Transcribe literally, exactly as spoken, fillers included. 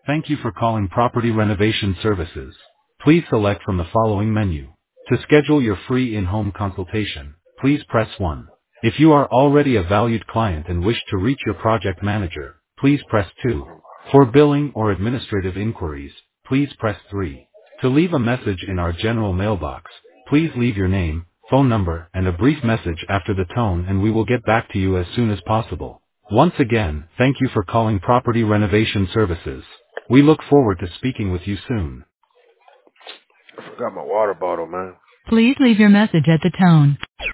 Thank you for calling Property Renovation Services. Please select from the following menu. To schedule your free in-home consultation, please press one. If you are already a valued client and wish to reach your project manager, please press two. For billing or administrative inquiries, please press three. To leave a message in our general mailbox, please leave your name, phone number, and a brief message after the tone, and we will get back to you as soon as possible. Once again, thank you for calling Property Renovation Services. We look forward to speaking with you soon. I forgot my water bottle, man. Please leave your message at the tone.